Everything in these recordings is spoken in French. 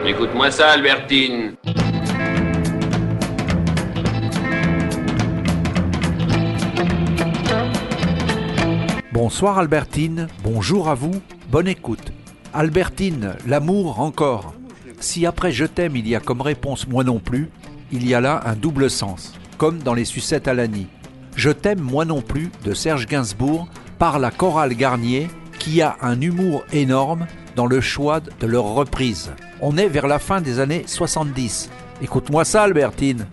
Écoute-moi ça, Albertine. Bonsoir Albertine, bonjour à vous, bonne écoute. Albertine, l'amour encore. Si après je t'aime il y a comme réponse moi non plus, il y a là un double sens, comme dans les sucettes à l'Annie. Je t'aime moi non plus de Serge Gainsbourg par la chorale Garnier qui a un humour énorme dans le choix de leur reprise. On est vers la fin des années 70. Écoute-moi ça Albertine.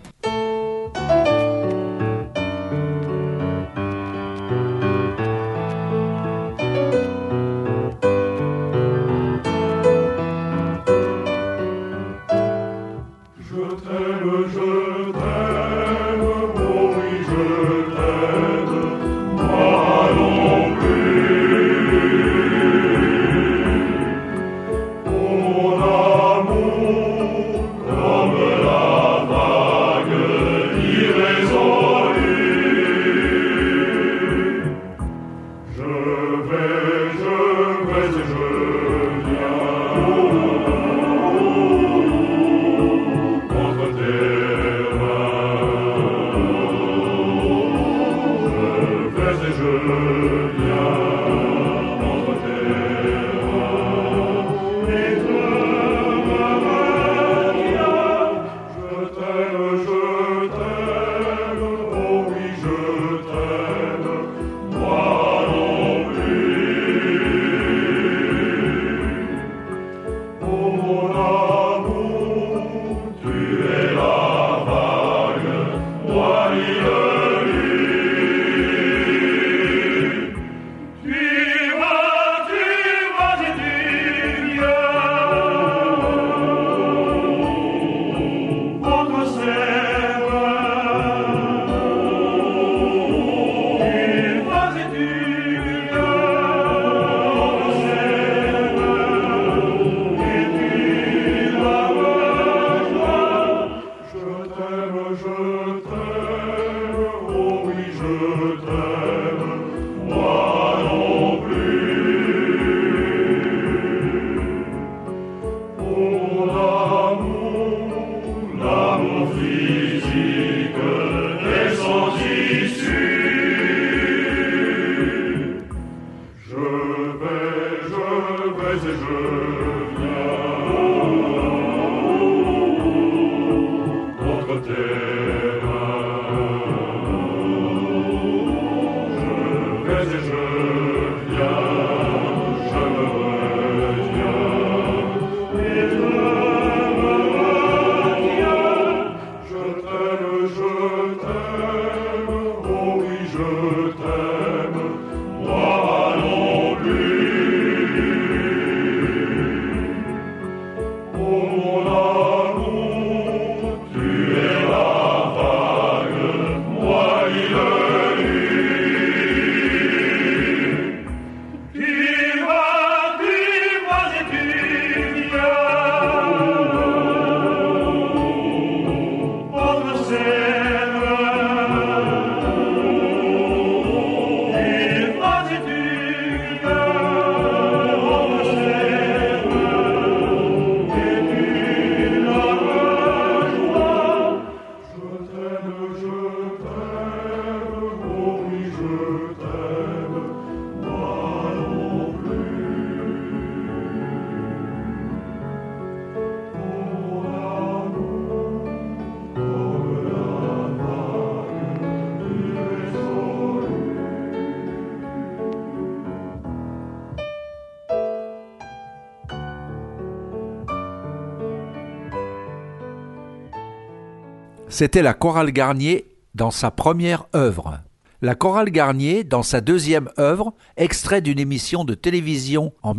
C'était la chorale Garnier dans sa première œuvre. La chorale Garnier dans sa deuxième œuvre, extrait d'une émission de télévision en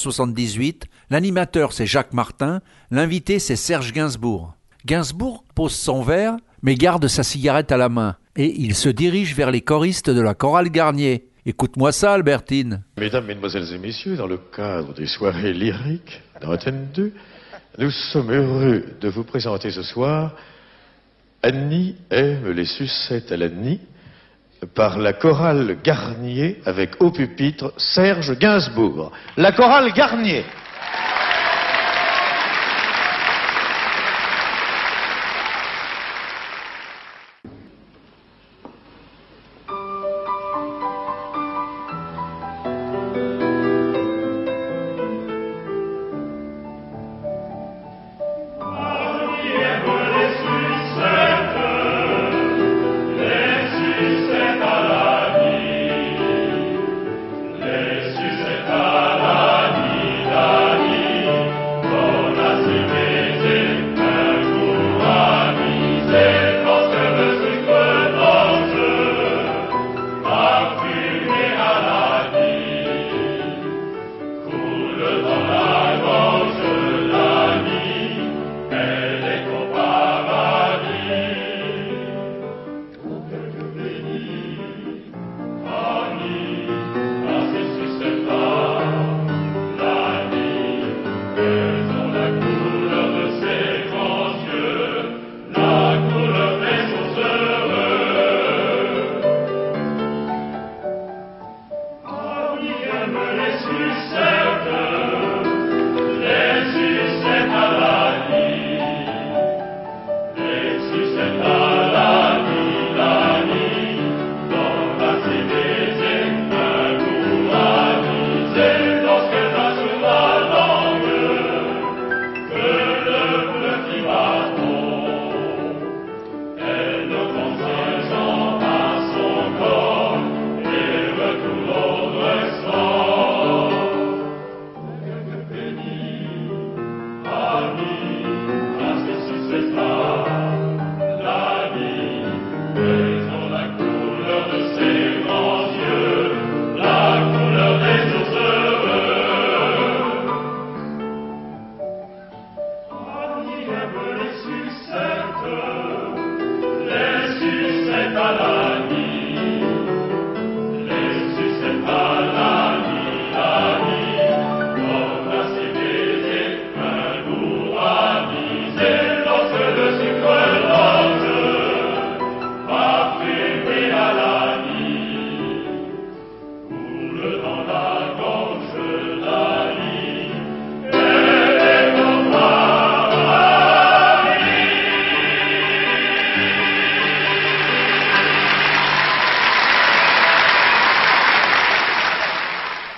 1978, l'animateur c'est Jacques Martin, l'invité c'est Serge Gainsbourg. Gainsbourg pose son verre mais garde sa cigarette à la main et il se dirige vers les choristes de la chorale Garnier. Écoute-moi ça Albertine. Mesdames, Mesdemoiselles et Messieurs, dans le cadre des soirées lyriques d'Antenne 2, nous sommes heureux de vous présenter ce soir Annie aime les sucettes à l'Annie par la chorale Garnier avec au pupitre Serge Gainsbourg. La chorale Garnier.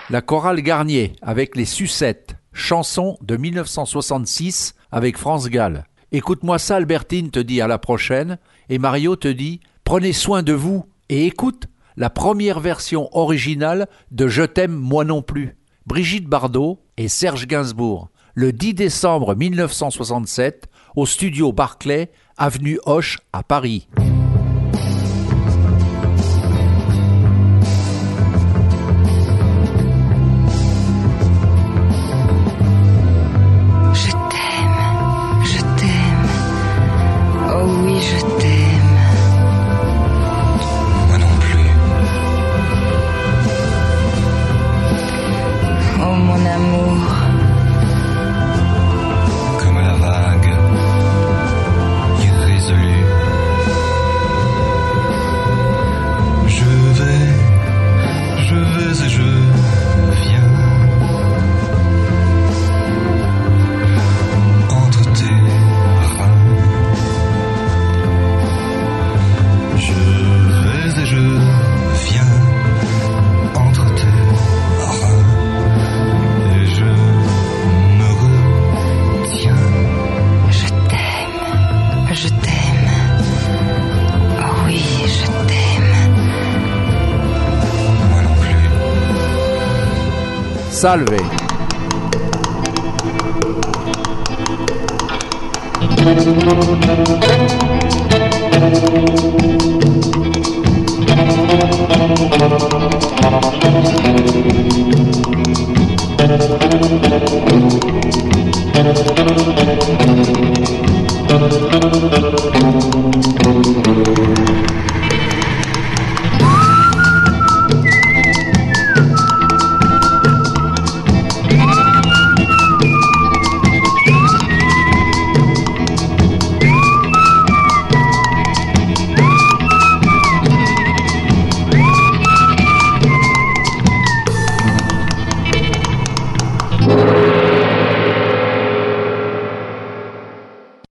La chorale Garnier avec les Sucettes, chanson de 1966 avec France Gall. Écoute-moi ça, Albertine te dit à la prochaine, et Mario te dit prenez soin de vous et écoute la première version originale de Je t'aime moi non plus. Brigitte Bardot et Serge Gainsbourg, le 10 décembre 1967, au studio Barclay, avenue Hoche à Paris. Salve.